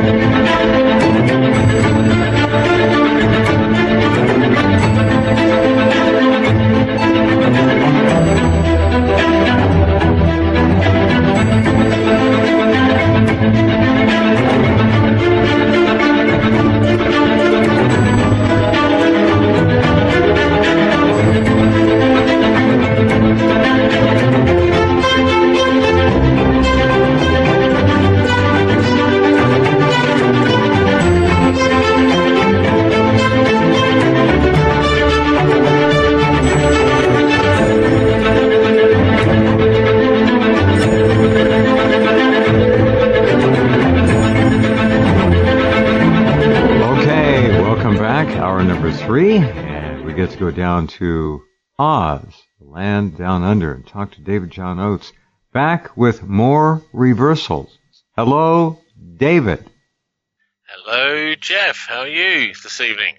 And we get to go down to Oz, the land down under, and talk to David John Oates, back with more reversals. Hello, David. Hello, Jeff. How are you this evening?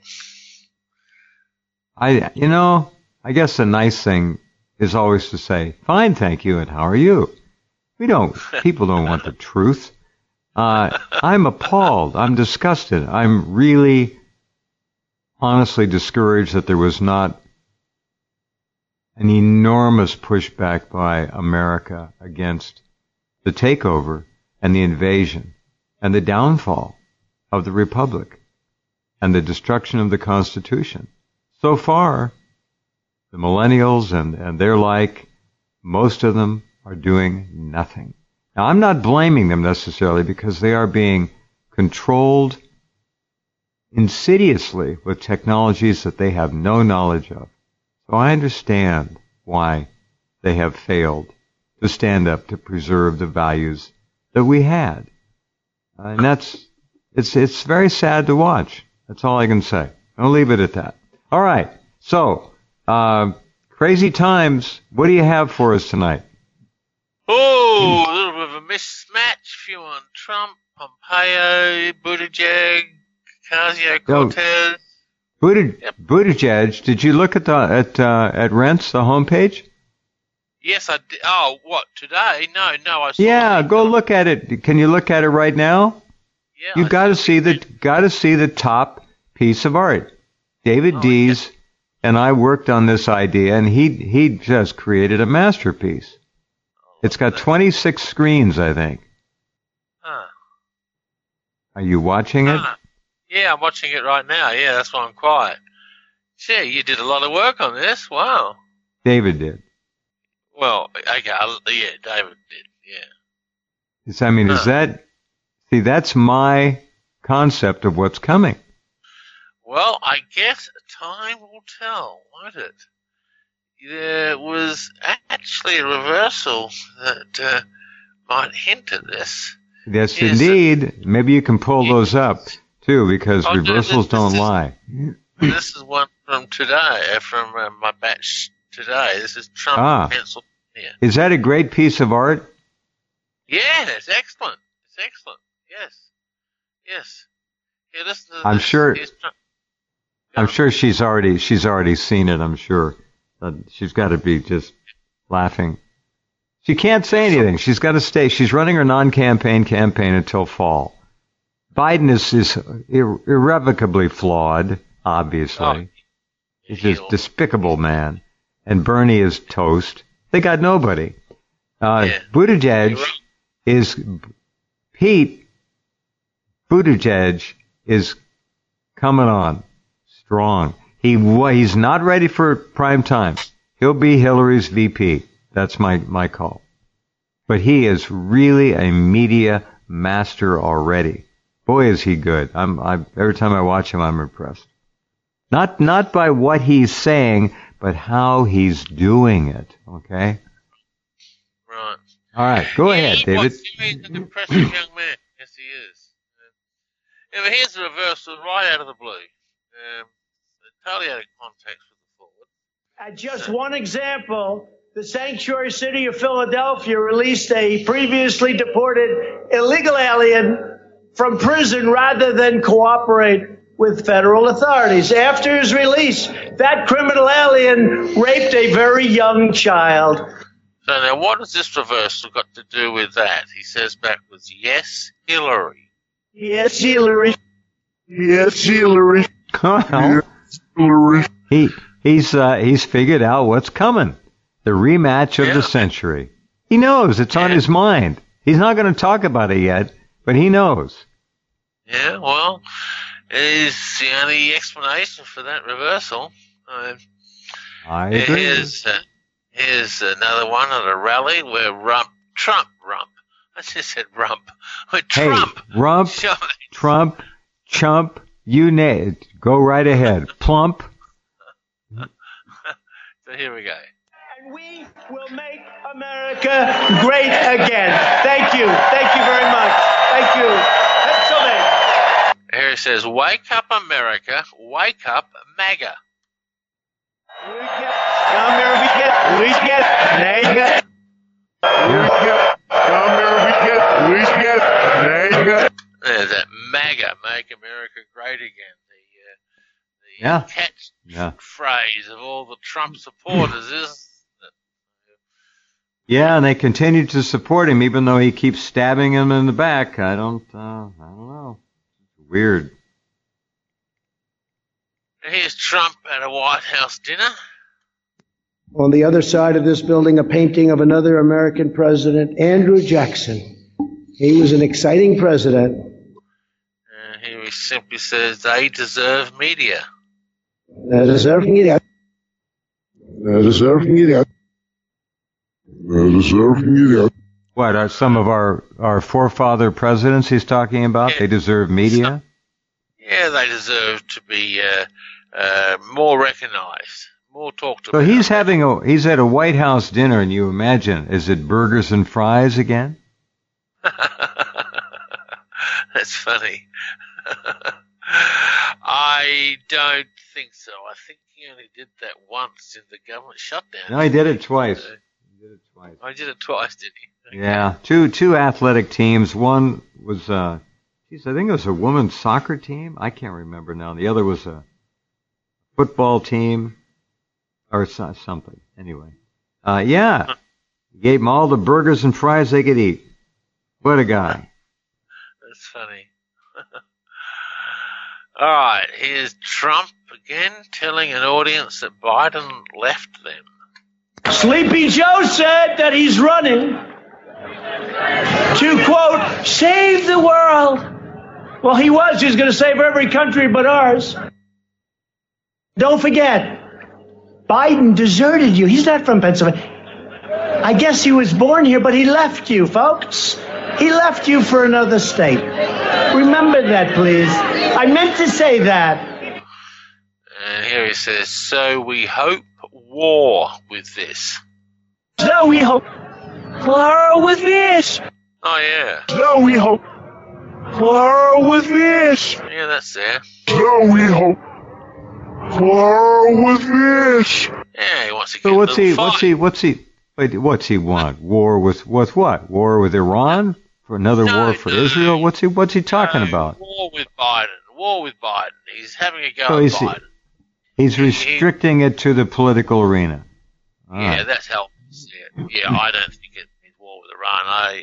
I guess the nice thing is always to say, fine, thank you, and how are you? People don't want the truth. I'm appalled. I'm disgusted. I'm really honestly discouraged that there was not an enormous pushback by America against the takeover and the invasion and the downfall of the Republic and the destruction of the Constitution. So far, the millennials and their like, most of them are doing nothing. Now, I'm not blaming them necessarily because they are being controlled insidiously with technologies that they have no knowledge of. So I understand why they have failed to stand up to preserve the values that we had. And it's very sad to watch. That's all I can say. I'll leave it at that. All right. So, crazy times. What do you have for us tonight? Oh, a little bit of a mismatch. Few on Trump, Pompeo, Buttigieg, Ocasio-Cortez. Buttigieg, did you look at Rents, the homepage? Yes, I did. Oh, what, today? No, I saw Yeah, go look at it. Can you look at it right now? Yeah. You got to see the top piece of art. David Dees and I worked on this idea, and he just created a masterpiece. It's got 26 screens, I think. Huh. Are you watching it? Yeah, I'm watching it right now. Yeah, that's why I'm quiet. Gee, you did a lot of work on this. Wow. David did. Well, okay, yeah, David did, yeah. Is that... See, that's my concept of what's coming. Well, I guess time will tell, won't it? There was actually a reversal that might hint at this. Yes, indeed. Maybe you can pull those up, too, because reversals don't lie. This is one from today, from my batch today. This is Trump, Pennsylvania. Is that a great piece of art? Yeah, it's excellent. It's excellent. Yes. Here, listen to I'm this. sure. I'm sure she's already seen it. I'm sure. She's got to be just laughing. She can't say anything. She's got to stay. She's running her non-campaign campaign until fall. Biden is irrevocably flawed, obviously. He's just despicable man. And Bernie is toast. They got nobody. Buttigieg Pete Buttigieg is coming on strong. He's not ready for prime time. He'll be Hillary's VP. That's my call. But he is really a media master already. Boy, is he good. Every time I watch him, I'm impressed. Not by what he's saying, but how he's doing it. Okay? Right. All right. Go ahead, David. He's an impressive young man. Yes, he is. But here's the reversal right out of the blue. Totally out of context with the forward. Just one example, the sanctuary city of Philadelphia released a previously deported illegal alien from prison rather than cooperate with federal authorities. After his release, that criminal alien raped a very young child. So now what has this reversal got to do with that? He says backwards, yes, Hillary. Yes, Hillary. Yes, Hillary. Well, Hillary. he's figured out what's coming. The rematch of the century. He knows it's on his mind. He's not going to talk about it yet, but he knows. Yeah, well, it is the only explanation for that reversal. I agree. Here's another one at a rally where Trump. I just said rump. Where Trump. Hey, rump, Trump, chump, you name it. Go right ahead. Plump. So here we go. And we will make America great again. Thank you. Thank you very much. Thank you. Pennsylvania. Here it says, wake up America, wake up MAGA. There's that MAGA, make America great again. The catchphrase of all the Trump supporters, isn't it? Yeah, and they continue to support him even though he keeps stabbing him in the back. I don't know. It's weird. Here's Trump at a White House dinner. On the other side of this building, a painting of another American president, Andrew Jackson. He was an exciting president. Here he simply says they deserve media. They deserve media. They deserve media. They deserve media. What are some of our forefather presidents he's talking about? They deserve media? Yeah, they deserve to be more recognized, more talked about. So he's at a White House dinner, and you imagine, is it burgers and fries again? That's funny. I don't think so. I think he only did that once in the government shutdown. No, he did it twice. I did it twice, did he? Okay. Yeah, two athletic teams. One was, I think it was a women's soccer team. I can't remember now. The other was a football team or something. Anyway, yeah, gave them all the burgers and fries they could eat. What a guy. That's funny. All right, here's Trump again telling an audience that Biden left them. Sleepy Joe said that he's running to, quote, save the world. Well, he was going to save every country but ours. Don't forget, Biden deserted you. He's not from Pennsylvania. I guess he was born here, but he left you, folks. He left you for another state. Remember that, please. I meant to say that. And here he says, so we hope war with this. So we hope war with this. Oh, yeah. So we hope war with this. Yeah, that's there. So we hope war with this. Yeah, he wants to get So what's he want? War with what? War with Iran? For another war for Israel? What's he talking about? War with Biden. He's having a go So at Biden. He's restricting it to the political arena. Yeah, that's how I see it. Yeah, I don't think it means war with Iran.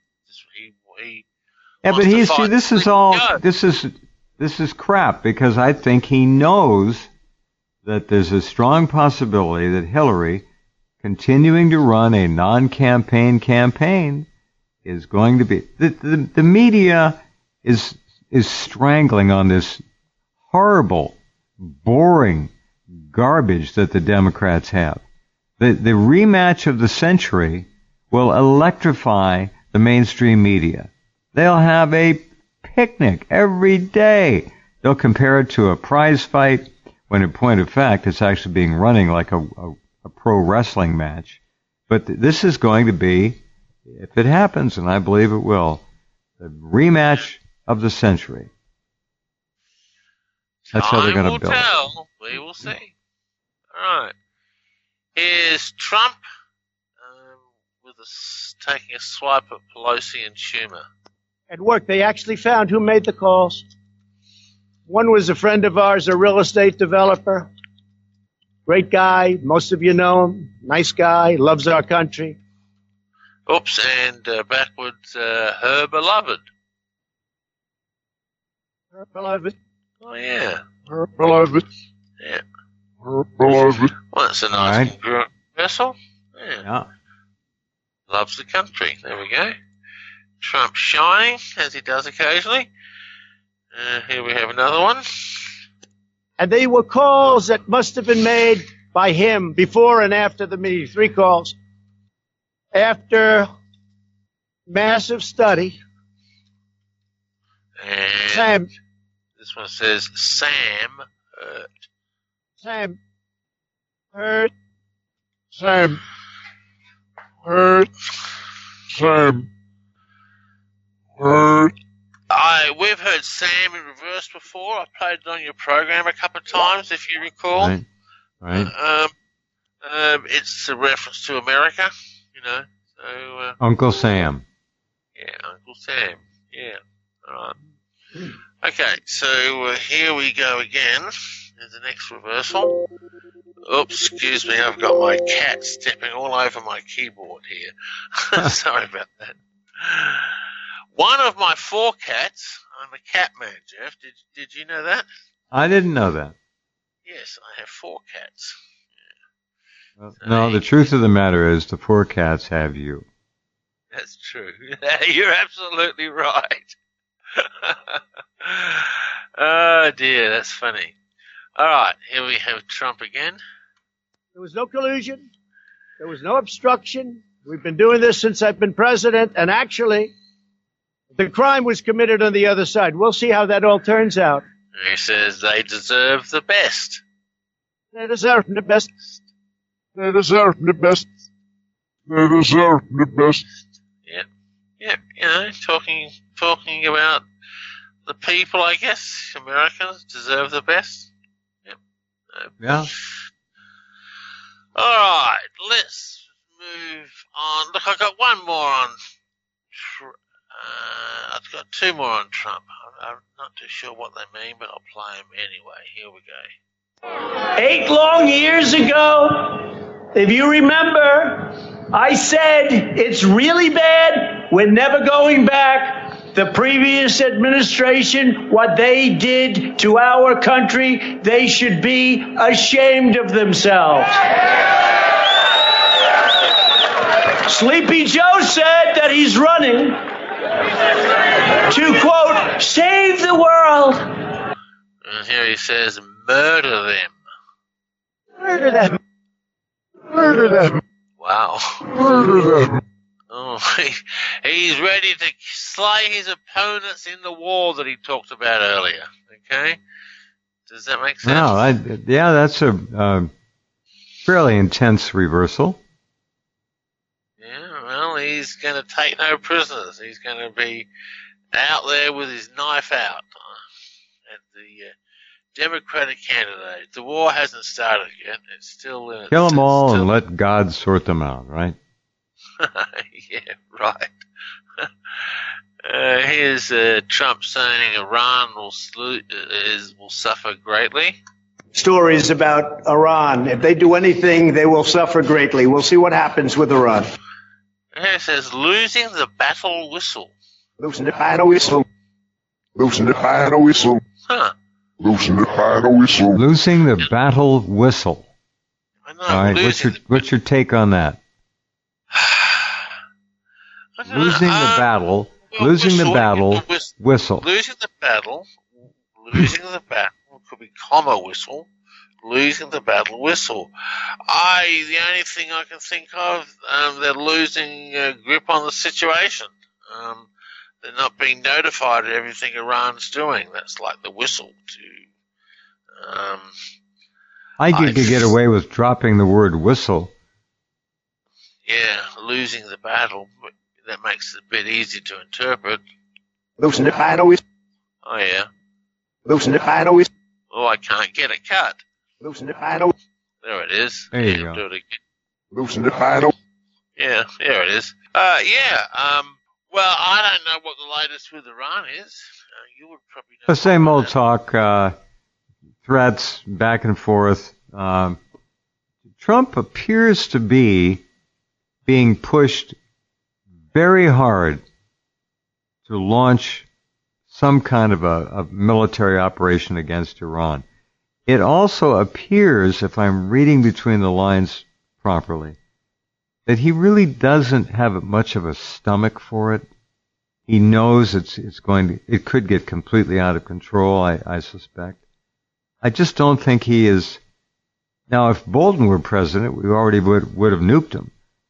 This is crap because I think he knows that there's a strong possibility that Hillary, continuing to run a non-campaign campaign, is going to be the media is strangling on this horrible, boring garbage that the Democrats have. The rematch of the century will electrify the mainstream media. They'll have a picnic every day. They'll compare it to a prize fight when in point of fact it's actually being running like a pro wrestling match. But this is going to be, if it happens, and I believe it will, the rematch of the century. That's how they're going to build it. We will see. All right. Here's Trump taking a swipe at Pelosi and Schumer. At work, they actually found who made the calls. One was a friend of ours, a real estate developer. Great guy. Most of you know him. Nice guy. Loves our country. Oops, and backwards, her beloved. Herbalife. Oh, yeah. Herbalife. Yeah. Herbalife. Well, that's a nice reversal. Yeah. Loves the country. There we go. Trump shining, as he does occasionally. Here we have another one. And they were calls that must have been made by him before and after the meeting. 3 calls. After massive study. And Sam. this one says Sam Hurt. Sam. Hurt. Sam. Hurt. Sam. Hurt. We've heard Sam in reverse before. I played it on your program a couple of times, if you recall. Right. It's a reference to America, you know. So, Uncle Sam. Yeah, Uncle Sam. Yeah. All right. Okay, so here we go again. There's the next reversal. Oops, excuse me, I've got my cat stepping all over my keyboard here. Sorry about that. One of my 4 cats, I'm a cat man, Jeff. Did you know that? I didn't know that. Yes, I have 4 cats. Well, no, the truth of the matter is the 4 cats have you. That's true. You're absolutely right. Oh, dear, that's funny. All right, here we have Trump again. There was no collusion. There was no obstruction. We've been doing this since I've been president, and actually, the crime was committed on the other side. We'll see how that all turns out. He says they deserve the best. They deserve the best. They deserve the best. They deserve the best. Yeah, you know, talking about the people, I guess. Americans deserve the best. Yep. Yeah. All right, let's move on. Look, I've got one more on. I've got 2 more on Trump. I'm not too sure what they mean, but I'll play them anyway. Here we go. 8 long years ago, if you remember, I said it's really bad. We're never going back. The previous administration, what they did to our country, they should be ashamed of themselves. Sleepy Joe said that he's running to, quote, save the world. And here he says, murder them. Murder them. Murder them. Wow. Murder them. Oh, he's ready to slay his opponents in the war that he talked about earlier. Okay? Does that make sense? No, yeah, that's a fairly intense reversal. Yeah, well, he's going to take no prisoners. He's going to be out there with his knife out at the Democratic candidate. The war hasn't started yet. It's still in. Kill them all and let God sort them out, right? Yeah, right. Here's Trump saying Iran will suffer greatly. Stories about Iran. If they do anything, they will suffer greatly. We'll see what happens with Iran. Here it says losing the battle whistle. Losing the battle whistle. Losing the battle whistle. Huh. Losing the battle whistle. Losing the battle whistle. I know. All right, what's your take on that? Losing the battle. Losing the battle whistle. Losing the battle could be comma whistle. Losing the battle whistle. The only thing I can think of, they're losing grip on the situation. They're not being notified of everything Iran's doing. That's like the whistle to. I could get away with dropping the word whistle. Yeah, losing the battle. But that makes it a bit easier to interpret. Losing the battle whistle. Oh, yeah. Losing the battle whistle. Oh, I can't get a cut. Losing the battle. There it is. There you go. Do it again. Losing the battle. Yeah, there it is. Well, I don't know what the latest with Iran is. You would probably know. The same old talk, threats back and forth. Trump appears to be being pushed very hard to launch some kind of a military operation against Iran. It also appears, if I'm reading between the lines properly, that he really doesn't have much of a stomach for it. He knows it could get completely out of control, I suspect. I just don't think he is. Now, if Bolton were president, we already would have nuked him.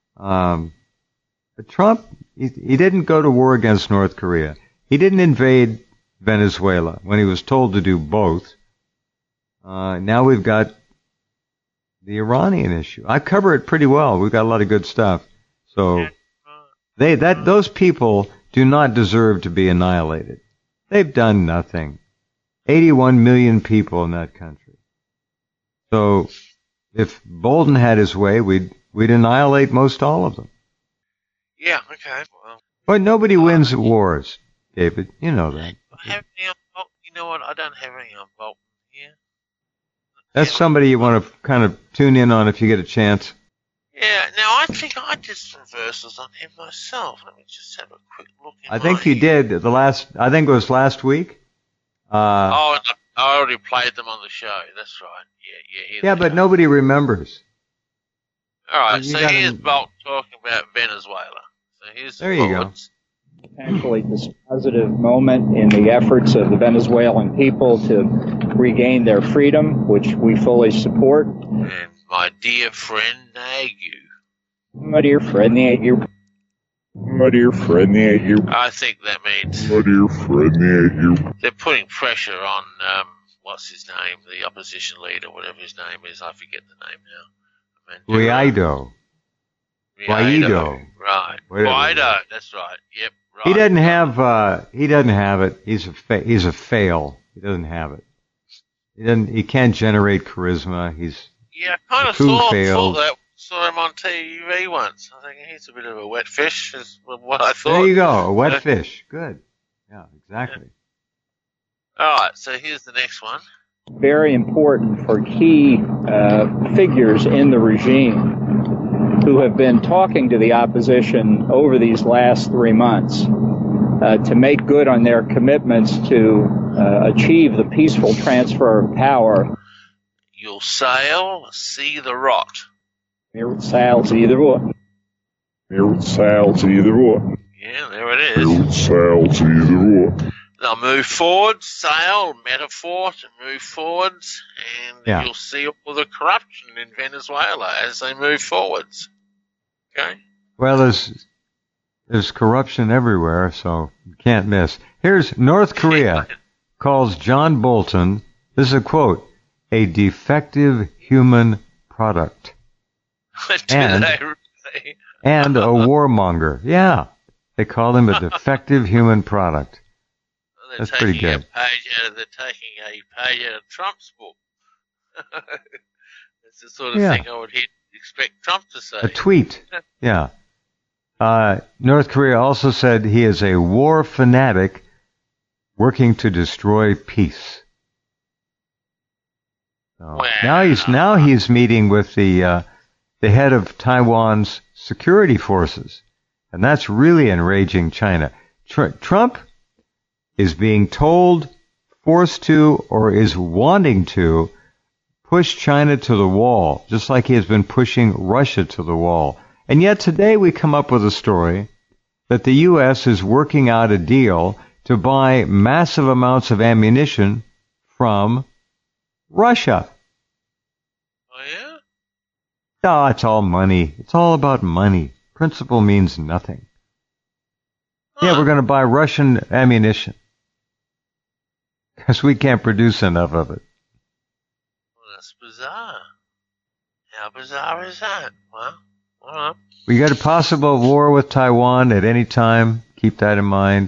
But Trump, he didn't go to war against North Korea. He didn't invade Venezuela when he was told to do both. Now we've got the Iranian issue. I cover it pretty well. We've got a lot of good stuff. So those people do not deserve to be annihilated. They've done nothing. 81 million people in that country. So if Bolton had his way, we'd annihilate most all of them. Yeah, okay. Well, but nobody wins at wars, David. You know that. You know what? I don't have any on Bolton here. That's somebody you want to kind of tune in on if you get a chance. Yeah, now I think I did some verses on him myself. Let me just have a quick look. I think you did I think it was last week. I already played them on the show. That's right. Yeah, but nobody remembers. All right, so here's Bolton talking about Venezuela. So here's there you go. Potentially dispositive moment in the efforts of the Venezuelan people to regain their freedom, which we fully support. And my dear friend Nagu. My dear friend Nagu. My dear friend Nagu. I think that means My dear friend Nagu. they're putting pressure on, what's his name, the opposition leader, whatever his name is. I forget the name now. Guaido. Right. Guaido, that's right. Yep. Right. He doesn't have it. He's a fail. He doesn't have it. He can't generate charisma. I kind of saw him on TV once. I think he's a bit of a wet fish, is what I thought. There you go, a wet fish. Good. Yeah, exactly. Yeah. All right, so here's the next one. Very important for key figures in the regime who have been talking to the opposition over these last 3 months to make good on their commitments to achieve the peaceful transfer of power. You'll sail, see the rot. It sails either way. It sails either way. Yeah, there it is. It sails either way. They'll move forward, sail, metaphor to move forwards, and you'll see all the corruption in Venezuela as they move forwards. Okay? Well, there's corruption everywhere, so you can't miss. Here's North Korea calls John Bolton, this is a quote, a defective human product. And a warmonger. Yeah, they call him a defective human product. That's pretty good. They're taking a page out of Trump's book. That's the sort of thing I would expect Trump to say. A tweet. Yeah. North Korea also said he is a war fanatic working to destroy peace. So wow. Now he's meeting with the head of Taiwan's security forces, and that's really enraging China. Trump is being told, forced to, or is wanting to push China to the wall, just like he has been pushing Russia to the wall. And yet today we come up with a story that the U.S. is working out a deal to buy massive amounts of ammunition from Russia. Oh, yeah? No, it's all money. It's all about money. Principle means nothing. Huh. Yeah, we're going to buy Russian ammunition because we can't produce enough of it. Well, that's bizarre. How bizarre is that? Well, all right. We got a possible war with Taiwan at any time. Keep that in mind.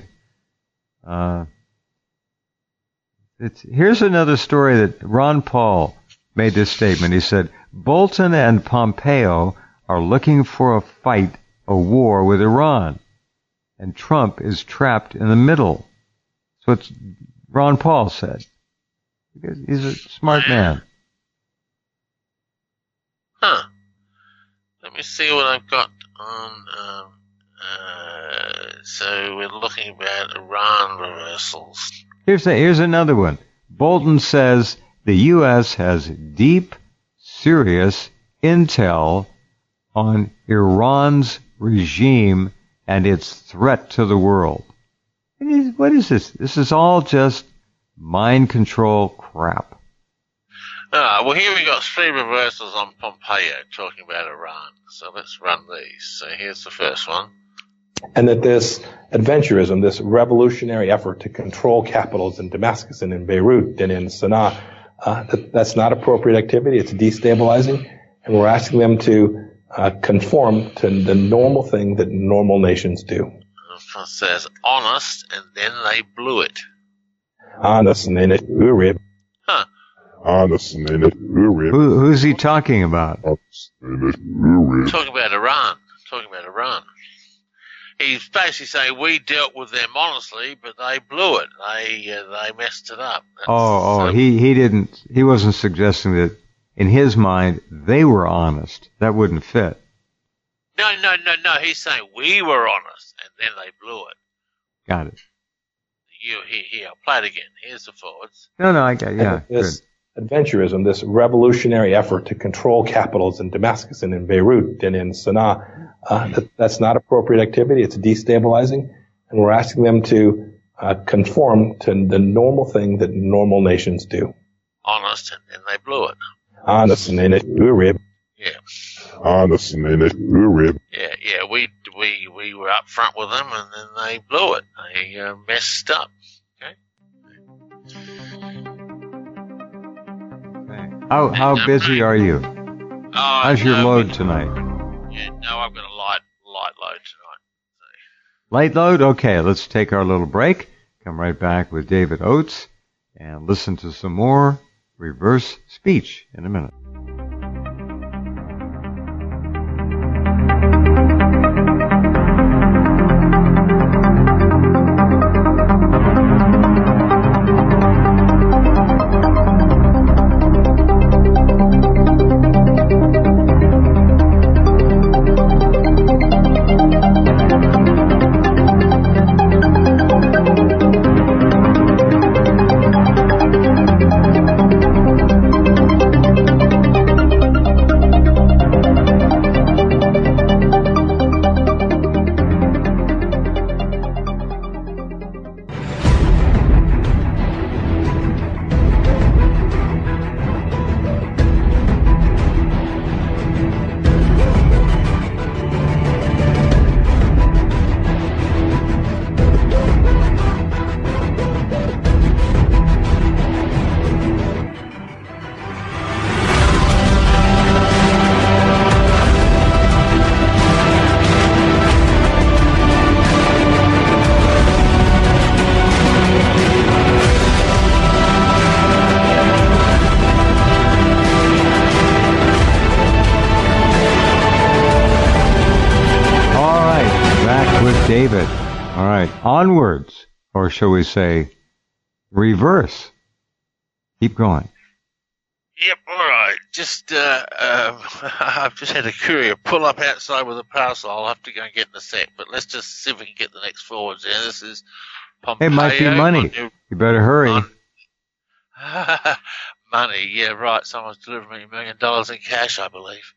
Here's another story that Ron Paul made this statement. He said, Bolton and Pompeo are looking for a fight, a war with Iran, and Trump is trapped in the middle. That's what Ron Paul said. He's a smart man. Huh. Let me see what I've got on So we're looking about Iran reversals. Here's another one. Bolton says the U.S. has deep, serious intel on Iran's regime and its threat to the world. What is this? This is all just mind control crap. Well, here we got 3 reversals on Pompeo talking about Iran. So let's run these. So here's the first one. And that this adventurism, this revolutionary effort to control capitals in Damascus and in Beirut and in Sana'a, that's not appropriate activity. It's destabilizing. And we're asking them to conform to the normal thing that normal nations do. It says honest, and then they blew it. Honest, and then it urib. Huh. Honest, and then it urib. Who's he talking about? Honest, and it urib. Talking about Iran. He's basically saying we dealt with them honestly, but they blew it. They messed it up. He wasn't suggesting that in his mind they were honest. That wouldn't fit. No. He's saying we were honest, and then they blew it. Got it. Here, I'll play it again. Here's the forwards. No, I got it. Yeah, this adventurism, this revolutionary effort to control capitals in Damascus and in Beirut and in Sana'a, that's not appropriate activity. It's destabilizing, and we're asking them to conform to the normal thing that normal nations do. Honest, and then they blew it. Honest, and then it urib. Yeah. Honest, and then it urib. Yeah. We were up front with them, and then they blew it. They messed up. Okay. How busy are you? How's your load tonight? Yeah, no, I've got a light load tonight. So. Light load? Okay, let's take our little break. Come right back with David Oates and listen to some more reverse speech in a minute. David. All right. Onwards, or shall we say reverse. Keep going. Yep, all right. Just, I've just had a courier pull up outside with a parcel. I'll have to go and get in a sec, but let's just see if we can get the next forwards in. This is Pompeo. It might be money. You better hurry. Money, yeah, right. Someone's delivering me $1 million in cash, I believe.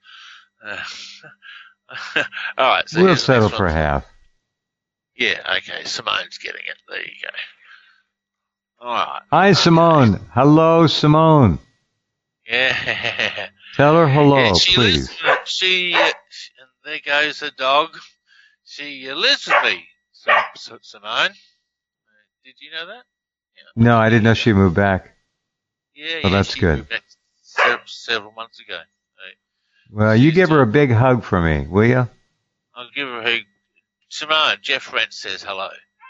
All right. So we'll settle for half. Yeah, okay. Simone's getting it. There you go. All right. Hi, Simone. Hello, Simone. Yeah. Tell her hello, yeah, please. And there goes the dog. She lives with me, Simone. Did you know that? Yeah. No, I didn't know she moved back. Yeah, well, that's she good. moved back several months ago. Well, you give her a big hug for me, will you? I'll give her a hug. Simone, Jeff Rent says hello.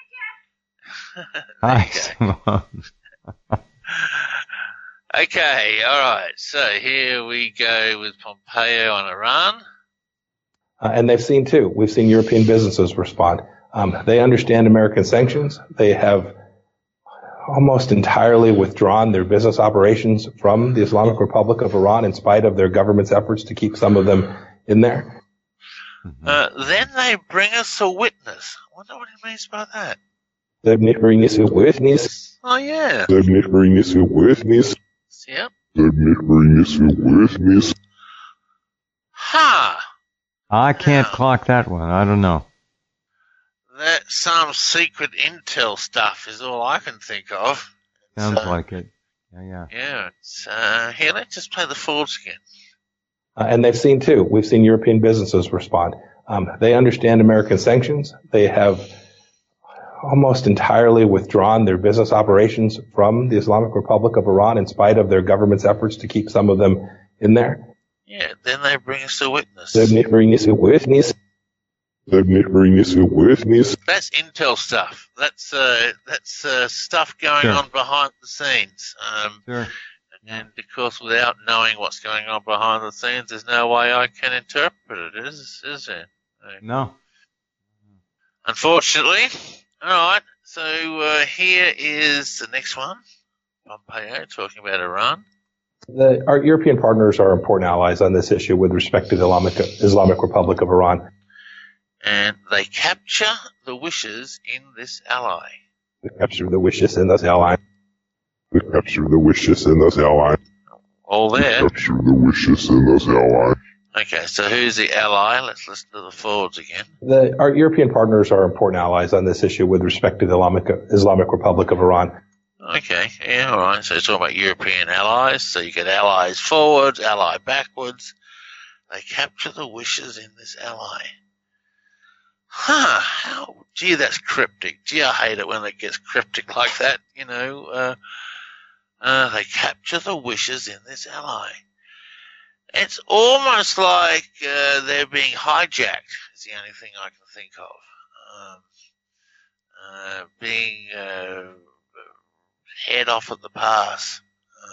Hi, Simone. Okay, all right. So here we go with Pompeo on Iran. And they've seen, too. We've seen European businesses respond. They understand American sanctions. They have almost entirely withdrawn their business operations from the Islamic Republic of Iran in spite of their government's efforts to keep some of them in there. Then they bring us a witness. I wonder what he means by that. Then they bring us a witness. Oh, yeah. Then they bring us a witness. Yep. Then they bring us a witness. Ha! I can't clock that one. I don't know. That's some secret intel stuff is all I can think of. Sounds like it. Yeah. Yeah. Here, let's just play the Fords again. And they've seen too. We've seen European businesses respond. They understand American sanctions. They have almost entirely withdrawn their business operations from the Islamic Republic of Iran in spite of their government's efforts to keep some of them in there. Yeah, then they bring us a witness. Then they bring us a witness. Then they bring us a witness. That's intel stuff. That's stuff going on behind the scenes. Sure. And of course, without knowing what's going on behind the scenes, there's no way I can interpret it, is there? No. Unfortunately. All right. So here is the next one. Pompeo talking about Iran. Our European partners are important allies on this issue with respect to the Islamic Republic of Iran. And they capture the wishes in this ally. We capture the wishes in this ally. We capture the wishes in this ally. All there. We capture the wishes in this ally. Okay, so who's the ally? Let's listen to the Fords again. Our European partners are important allies on this issue with respect to the Islamic Republic of Iran. Okay, yeah, all right. So it's all about European allies. So you get allies forwards, ally backwards. They capture the wishes in this ally. Gee, that's cryptic. Gee, I hate it when it gets cryptic like that, you know. They capture the wishes in this ally. It's almost like they're being hijacked, is the only thing I can think of. Being head off at the pass.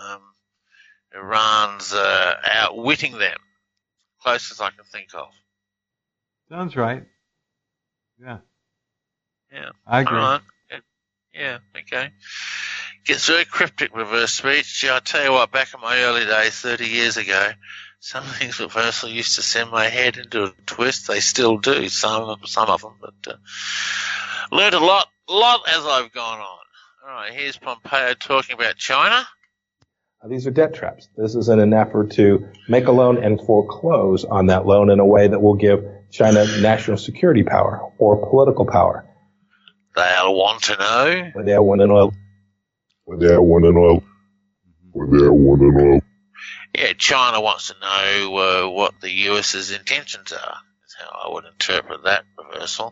Iran's outwitting them. Closest I can think of. Sounds right. Yeah. Yeah. I agree. All right. Yeah, okay. Gets very cryptic, reverse speech. Gee, I tell you what, back in my early days, 30 years ago, some things reversal used to send my head into a twist. They still do, some of them, but learned a lot as I've gone on. All right, here's Pompeo talking about China. These are debt traps. This is in an effort to make a loan and foreclose on that loan in a way that will give China national security power or political power. They'll want to know. What they want to know. What they want to know. What they want to know. Yeah, China wants to know what the US's intentions are. That's how I would interpret that reversal.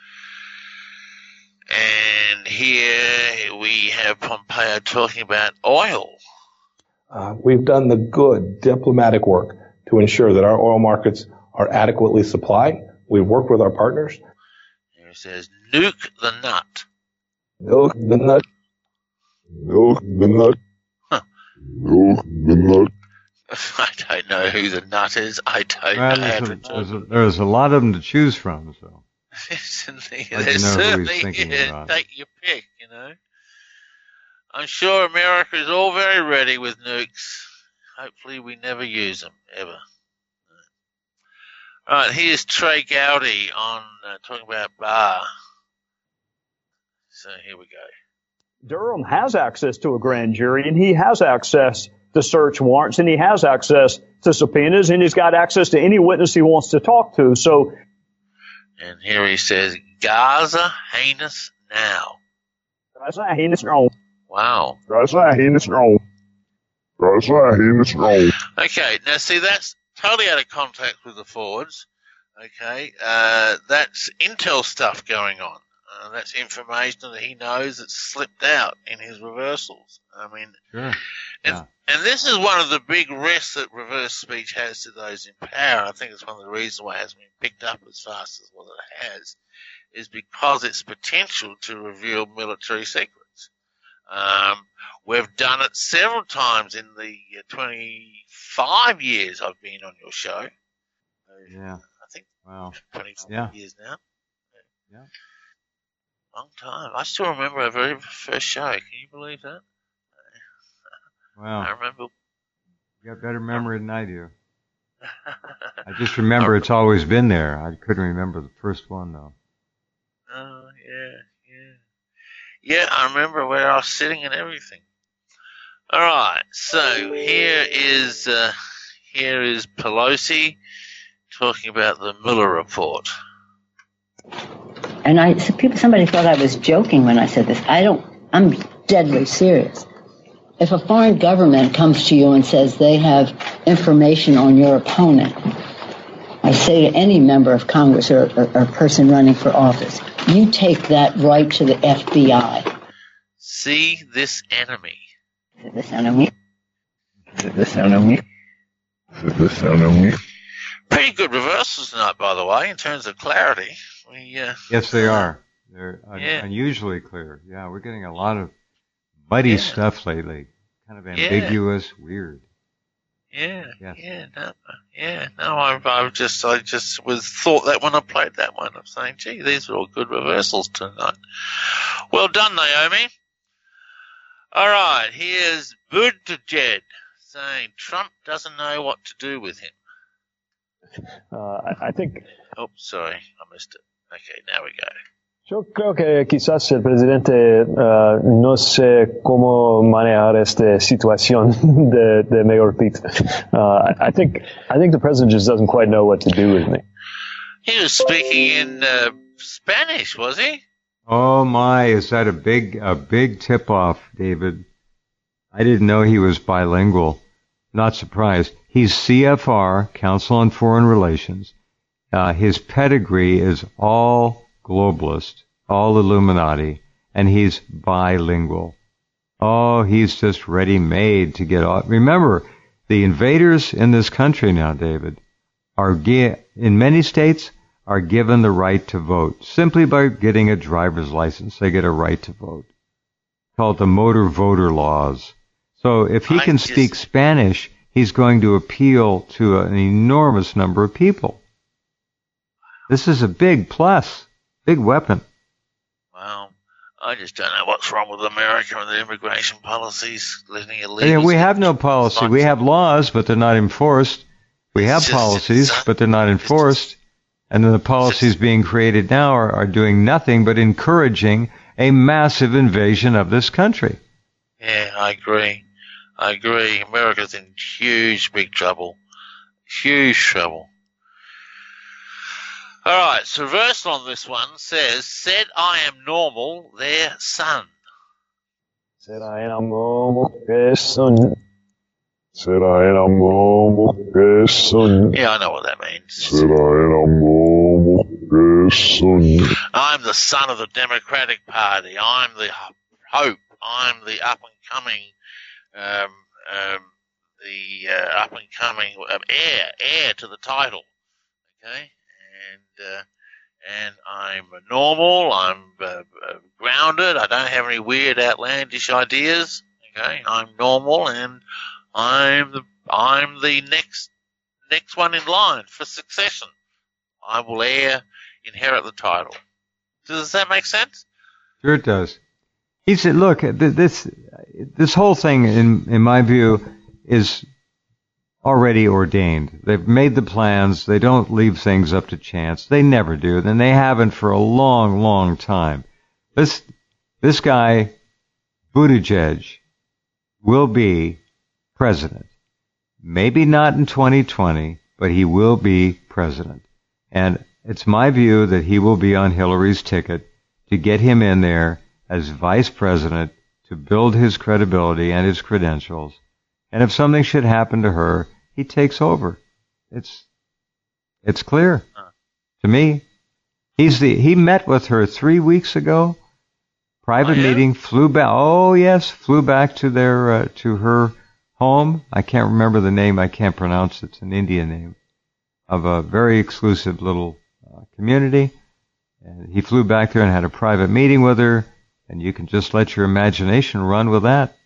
And here we have Pompeo talking about oil. We've done the good diplomatic work to ensure that our oil markets are adequately supplied. We've worked with our partners. Here it says, nuke the nut. Nuke the nut. Nuke the nut. Huh. Nuke the nut. I don't know who the nut is. I don't know. There's a lot of them to choose from, so. There's certainly, take your pick, you know. I'm sure America is all very ready with nukes. Hopefully we never use them, ever. All right, here's Trey Gowdy on talking about Barr. So here we go. Durham has access to a grand jury, and he has access to search warrants, and he has access to subpoenas, and he's got access to any witness he wants to talk to. So, and here he says, Gaza heinous now. Gaza heinous now. Wow. Gaza heinous now. Gaza heinous now. Okay, now see, that's totally out of context with the Fords. Okay, that's intel stuff going on. That's information that he knows that's slipped out in his reversals. I mean, sure. And this is one of the big risks that reverse speech has to those in power. I think it's one of the reasons why it hasn't been picked up as fast as what it has, is because its potential to reveal military secrets. We've done it several times in the 25 years I've been on your show. Yeah. I think 25 years now. Yeah. Long time. I still remember our very first show. Can you believe that? Wow. I remember. You got better memory than I do. I just remember it's always been there. I couldn't remember the first one, though. Oh, yeah. Yeah, I remember where I was sitting and everything. All right, so here is Pelosi talking about the Mueller report. And somebody thought I was joking when I said this. I'm deadly serious. If a foreign government comes to you and says they have information on your opponent, I say to any member of Congress or person running for office, you take that right to the FBI. See this enemy. This enemy. This enemy. This enemy. Pretty good reversals tonight, by the way, in terms of clarity. Yes, they are. They're unusually clear. Yeah, we're getting a lot of muddy stuff lately. Kind of ambiguous, weird. I just was thought that when I played that one, I'm saying, gee, these are all good reversals tonight. Well done, Naomi. All right, here's Buttigieg saying Trump doesn't know what to do with him. I think. Oh, sorry, I missed it. Okay, now we go. Yo creo que quizás el presidente no sé cómo manejar esta situación de Mayor Pete. I think the president just doesn't quite know what to do with me. He was speaking in Spanish, was he? Oh my, is that a big tip-off, David? I didn't know he was bilingual. Not surprised. He's CFR, Council on Foreign Relations. His pedigree is all globalist, all Illuminati, and he's bilingual. Oh, he's just ready-made to get off. Remember, the invaders in this country now, David, in many states, are given the right to vote. Simply by getting a driver's license, they get a right to vote. Called the motor voter laws. So if he can speak Spanish, he's going to appeal to an enormous number of people. This is a big plus, big weapon. Well, I just don't know what's wrong with America and the immigration policies. We have no policy. We have laws, but they're not enforced. We have policies, but they're not enforced. And then the policies being created now are doing nothing but encouraging a massive invasion of this country. Yeah, I agree. America's in huge, big trouble. Huge trouble. All right, so reversal on this one said I am normal, their son. Said I am normal, their son. Said I am normal, their son. Yeah, I know what that means. Said I am normal, their son. I'm the son of the Democratic Party. I'm the hope. I'm the up-and-coming, heir to the title. Okay? And I'm normal, I'm grounded, I don't have any weird outlandish ideas, okay, I'm normal, and I'm the next one in line for succession. I will inherit the title. Does that make sense? Sure it does. He said, look, this whole thing, in my view, is already ordained. They've made the plans. They don't leave things up to chance. They never do, and they haven't for a long, long time. This guy, Buttigieg, will be president. Maybe not in 2020, but he will be president. And it's my view that he will be on Hillary's ticket to get him in there as vice president to build his credibility and his credentials. And if something should happen to her, he takes over. It's clear to me. He met with her 3 weeks ago. Private meeting, flew back to their to her home. I can't remember the name. I can't pronounce it. It's an Indian name of a very exclusive little community. And he flew back there and had a private meeting with her. And you can just let your imagination run with that.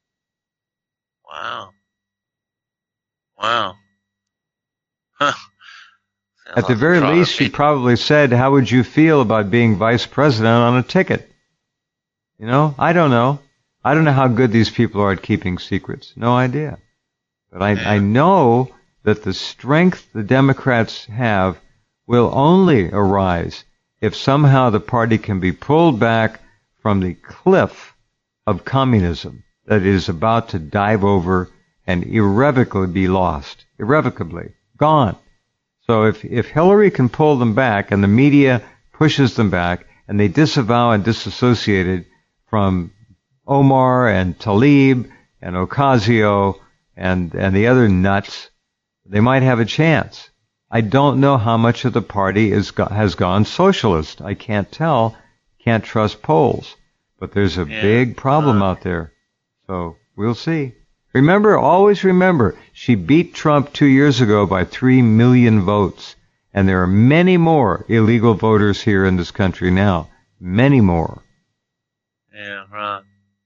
Wow. Huh. At the very least, she probably said, how would you feel about being vice president on a ticket? You know, I don't know. I don't know how good these people are at keeping secrets. No idea. But I know that the strength the Democrats have will only arise if somehow the party can be pulled back from the cliff of communism that is about to dive over and irrevocably be lost. Irrevocably. Gone. So if Hillary can pull them back and the media pushes them back and they disavow and disassociated from Omar and Tlaib and Ocasio and the other nuts, they might have a chance. I don't know how much of the party has gone socialist. I can't tell. Can't trust polls. But there's a big problem out there. So we'll see. Always remember, she beat Trump 2 years ago by 3 million votes. And there are many more illegal voters here in this country now. Many more. Yeah, right.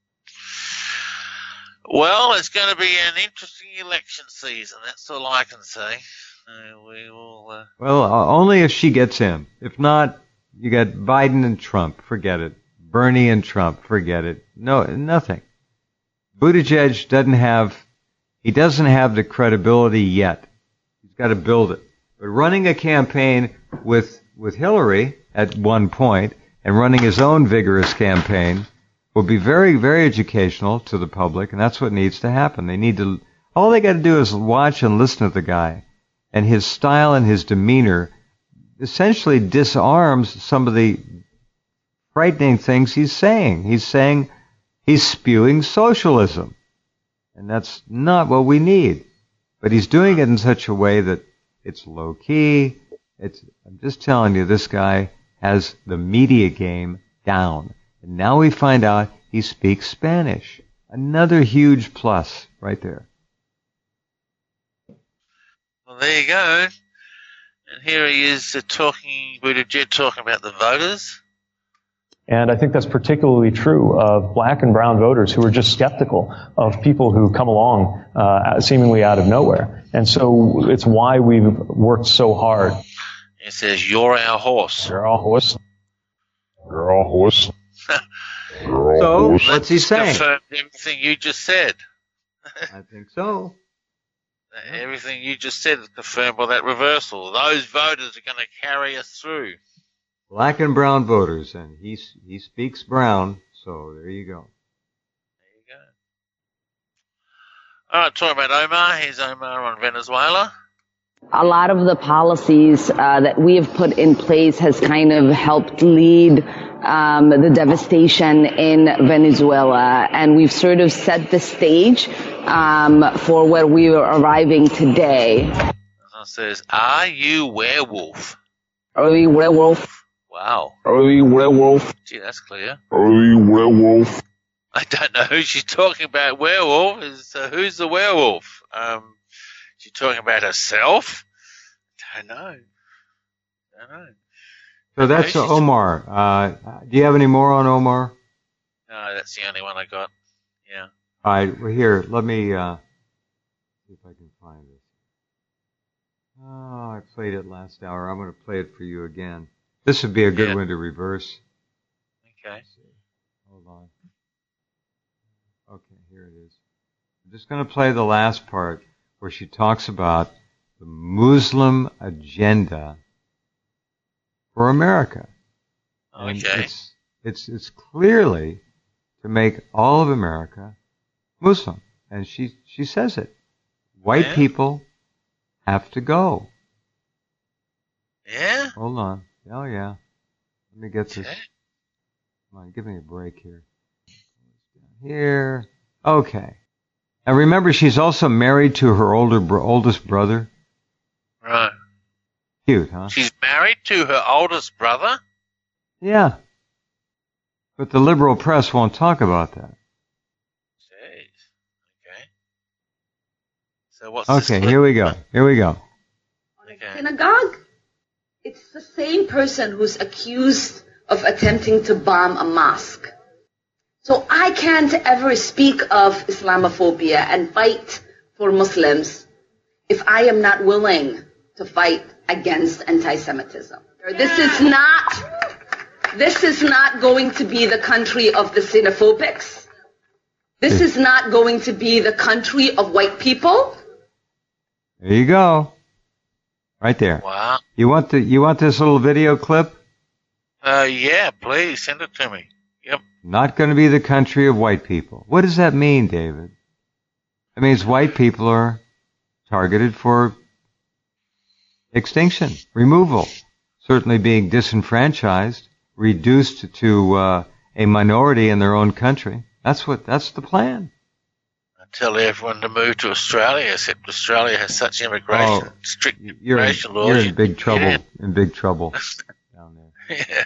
Well, it's going to be an interesting election season. That's all I can say. We will. Well, only if she gets in. If not, you got Biden and Trump. Forget it. Bernie and Trump. Forget it. No, nothing. Buttigieg doesn't have the credibility yet. He's got to build it. But running a campaign with Hillary at one point and running his own vigorous campaign will be very, very educational to the public, and that's what needs to happen. All they got to do is watch and listen to the guy, and his style and his demeanor essentially disarms some of the frightening things he's saying. He's spewing socialism, and that's not what we need. But he's doing it in such a way that it's low key. I'm just telling you, this guy has the media game down. And now we find out he speaks Spanish. Another huge plus right there. Well, there you go. And here he is Buttigieg talking about the voters. And I think that's particularly true of black and brown voters who are just skeptical of people who come along seemingly out of nowhere. And so it's why we've worked so hard. He says, "You're our horse." You're our horse. You're our horse. So, what's he saying? Confirmed everything you just said. I think so. Everything you just said is confirmed by that reversal. Those voters are going to carry us through. Black and brown voters, and he speaks brown, so there you go. There you go. All right, talking about Omar. Here's Omar on Venezuela. A lot of the policies that we have put in place has kind of helped lead the devastation in Venezuela, and we've sort of set the stage for where we are arriving today. It says, "Are you werewolf?" Are you werewolf? Wow. Are you werewolf? Gee, that's clear. Are you werewolf? I don't know who she's talking about. Werewolf who's the werewolf? She's talking about herself? Don't know. So that's Omar. Do you have any more on Omar? No, that's the only one I got. Yeah. All right, well, here, let me see if I can find it. Oh, I played it last hour. I'm going to play it for you again. This would be a good one to reverse. Okay. Hold on. Okay, here it is. I'm just going to play the last part where she talks about the Muslim agenda for America. Okay. And it's clearly to make all of America Muslim. And she says it. White people have to go. Yeah? Hold on. Oh, yeah. Let me get this. Come on, give me a break here. Here. Okay. Now remember, she's also married to her oldest brother. Right. Cute, huh? She's married to her oldest brother? Yeah. But the liberal press won't talk about that. Jeez. Okay. So what's Okay, here we go. Okay. Synagogue? It's the same person who's accused of attempting to bomb a mosque. So I can't ever speak of Islamophobia and fight for Muslims if I am not willing to fight against anti-Semitism. This is not going to be the country of the xenophobics. This is not going to be the country of white people. There you go. Right there. Wow. You want this little video clip? Yeah, please send it to me. Yep. Not going to be the country of white people. What does that mean, David? It means white people are targeted for extinction, removal, certainly being disenfranchised, reduced to a minority in their own country. That's the plan. Tell everyone to move to Australia, except Australia has such immigration, strict immigration laws. You're in big trouble. In big trouble down there. Yeah.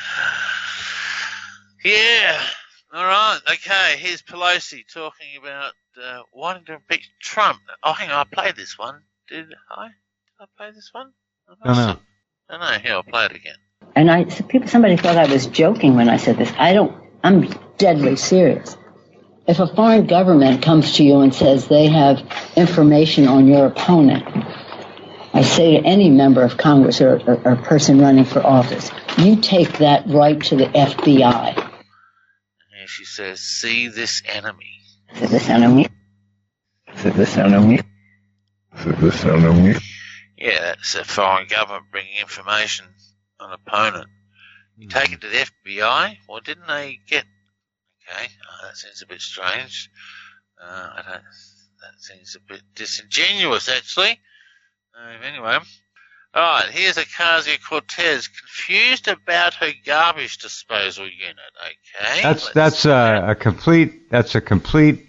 Yeah. All right. Okay. Here's Pelosi talking about wanting to impeach Trump. Oh, hang on. I played this one. Did I play this one? No. I don't know. Here, I'll play it again. And somebody thought I was joking when I said this. I'm deadly serious. If a foreign government comes to you and says they have information on your opponent, I say to any member of Congress or person running for office, you take that right to the FBI. And she says, see this enemy. See this enemy? See this enemy? See this enemy? Yeah, that's a foreign government bringing information on an opponent. You take it to the FBI? Well, didn't they get... Okay, that seems a bit strange. That seems a bit disingenuous, actually. Anyway. Alright, here's Ocasio-Cortez confused about her garbage disposal unit. Okay. That's a complete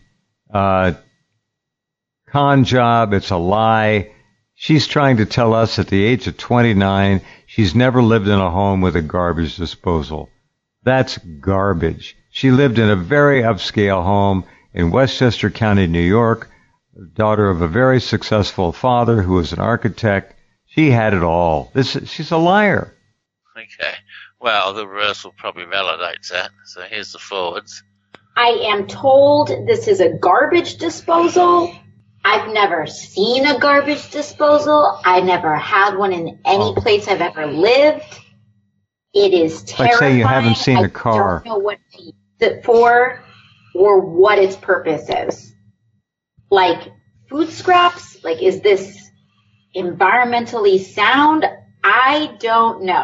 con job. It's a lie. She's trying to tell us at the age of 29 she's never lived in a home with a garbage disposal. That's garbage. She lived in a very upscale home in Westchester County, New York, daughter of a very successful father who was an architect. She had it all. She's a liar. Okay. Well, the reversal probably validates that. So here's the forwards. I am told this is a garbage disposal. I've never seen a garbage disposal. I never had one in any place I've ever lived. It is terrifying. Like saying you haven't seen a car. I don't know what to use it for or what its purpose is. Like food scraps? Like, is this environmentally sound? I don't know.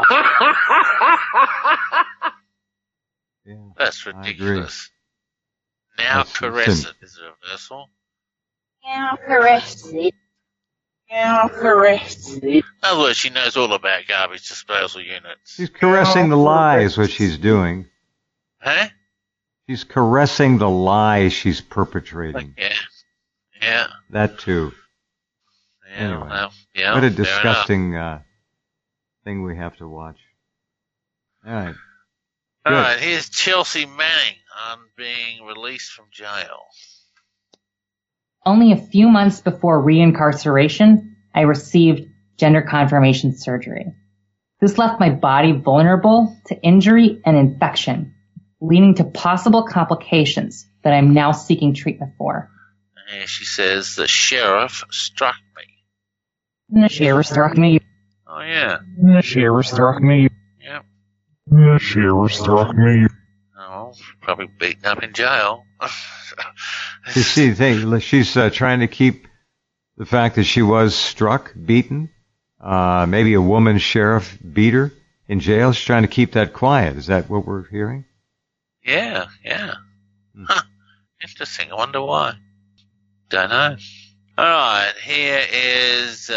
Yeah, that's ridiculous. Now caress it is a reversal. Now caress it. Now caress it. In other words, she knows all about garbage disposal units. She's caressing the lie is what she's doing. Huh? She's caressing the lie she's perpetrating. Yeah. That too. Yeah, anyway, well, yeah, what a disgusting thing we have to watch. All right. All right, here's Chelsea Manning on being released from jail. Only a few months before reincarceration, I received gender confirmation surgery. This left my body vulnerable to injury and infection, leading to possible complications that I'm now seeking treatment for. And she says, the sheriff struck me. The sheriff struck me. Oh, yeah. The sheriff struck me. Yep. The sheriff struck me. Oh, probably beaten up in jail. She's trying to keep the fact that she was struck, beaten. Maybe a woman sheriff beat her in jail. She's trying to keep that quiet. Is that what we're hearing? Yeah. Huh. Interesting. I wonder why. Don't know. All right. Here is.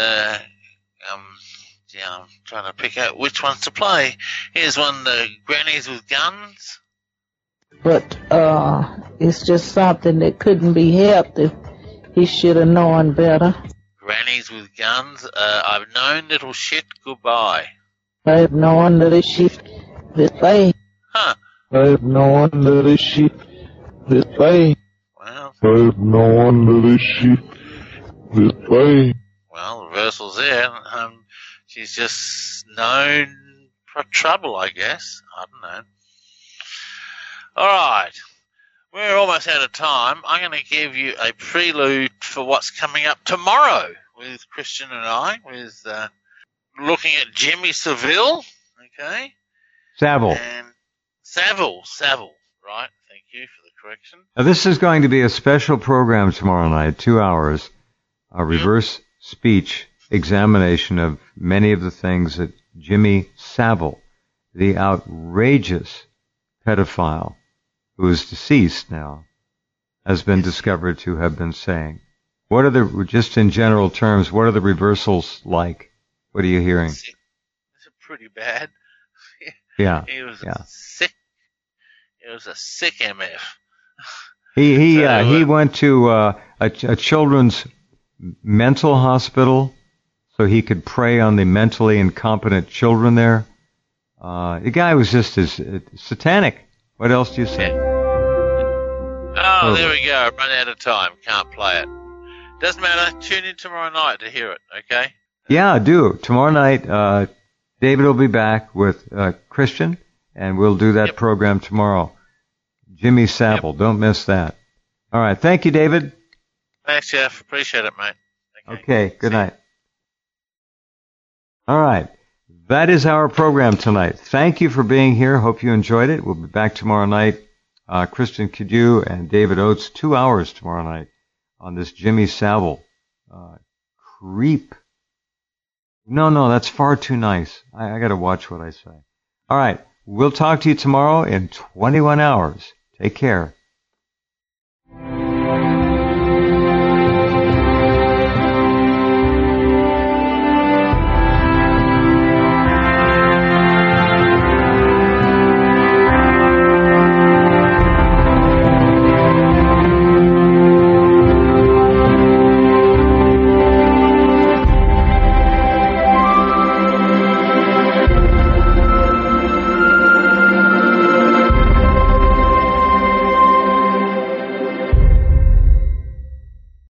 I'm trying to pick out which ones to play. Here's one, the grannies with guns. But it's just something that couldn't be helped if he should have known better. Grannies with guns. I've known little shit. Goodbye. I've known little shit this way. Huh. I've known little shit this way. Well. I've known little shit this way. Well, the reversal's there. She's just known for trouble, I guess. I don't know. All right. We're almost out of time. I'm going to give you a prelude for what's coming up tomorrow with Christian and I, with looking at Jimmy Savile, okay? Savile. And Savile, right. Thank you for the correction. Now, this is going to be a special program tomorrow night, 2 hours, reverse speech examination of many of the things that Jimmy Savile, the outrageous pedophile who is deceased now, has been discovered to have been saying. What are the, just in general terms, what are the reversals like? What are you hearing? It's pretty bad. Yeah. He was yeah. sick. It was a sick MF. He went to a children's mental hospital so he could prey on the mentally incompetent children there. The guy was just as satanic. What else do you say? Oh, there we go. Run out of time. Can't play it. Doesn't matter. Tune in tomorrow night to hear it, okay? Yeah, do. Tomorrow night, David will be back with Christian, and we'll do that program tomorrow. Jimmy Savile. Don't miss that. All right. Thank you, David. Thanks, Jeff. Appreciate it, mate. Okay. Good night. All right. That is our program tonight. Thank you for being here. Hope you enjoyed it. We'll be back tomorrow night. Kristen Cadieux and David Oates, 2 hours tomorrow night on this Jimmy Savile creep. No, that's far too nice. I got to watch what I say. All right. We'll talk to you tomorrow in 21 hours. Take care.